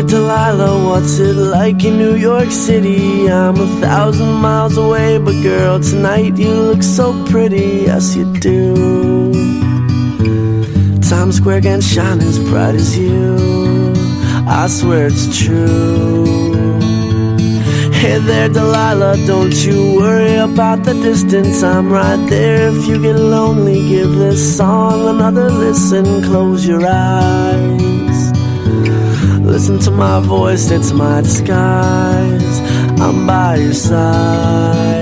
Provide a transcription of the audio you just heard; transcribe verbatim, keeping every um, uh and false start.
Delilah, what's it like in New York City? I'm a thousand miles away, but girl, tonight you look so pretty, yes you do. Times Square can shine as bright as you, I swear it's true. Hey there, Delilah, don't you worry about the distance, I'm right there. If you get lonely, give this song another listen. Close your eyes, listen to my voice, it's my disguise. I'm by your side.